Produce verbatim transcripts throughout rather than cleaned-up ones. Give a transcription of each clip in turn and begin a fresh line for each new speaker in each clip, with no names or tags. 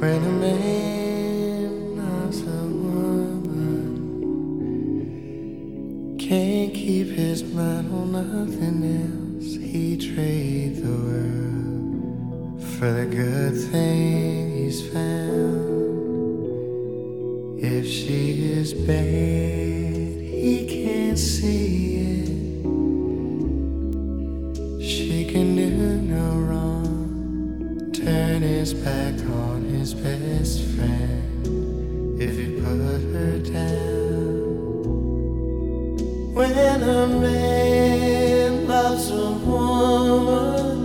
When a man loves a woman, can't keep his mind on nothing else. He trade the world for the good thing he's found. If she is bad, he can't see it. She can do no wrong. Turn his back on his best friend if he put her down. When a man loves a woman,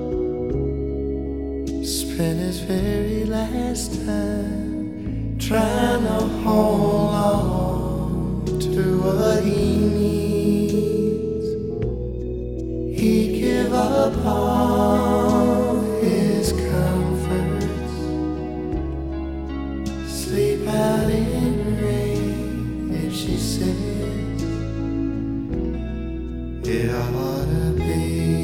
spend his very last time trying to hold on to what he needs. He'd give up all his comforts, sleep out in the rain if she says it ought to be.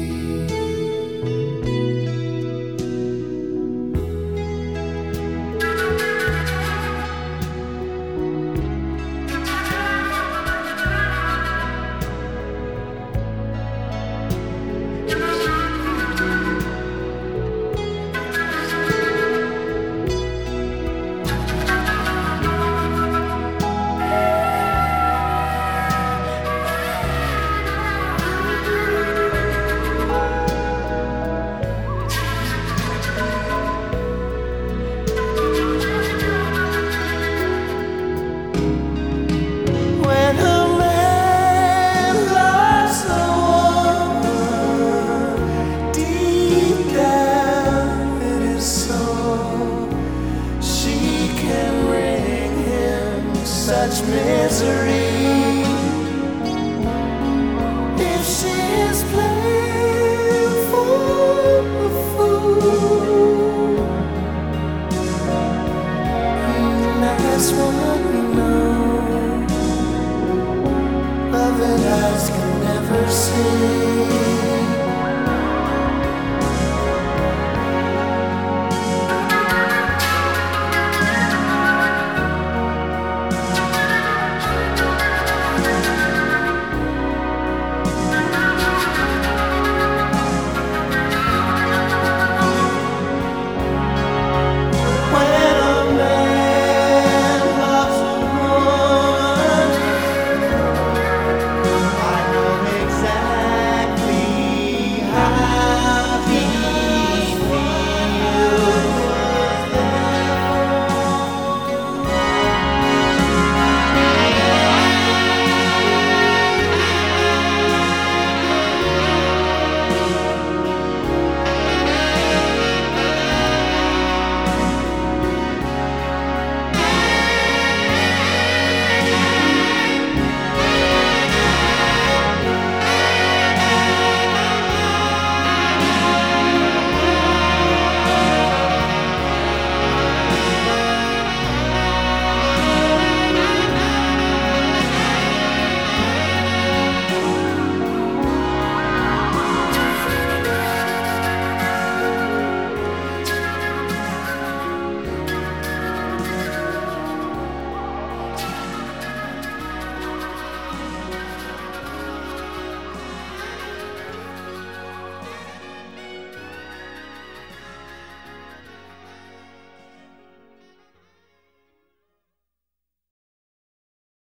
Such misery if she is playing for a fool. And that's what we know. Love that eyes can never see.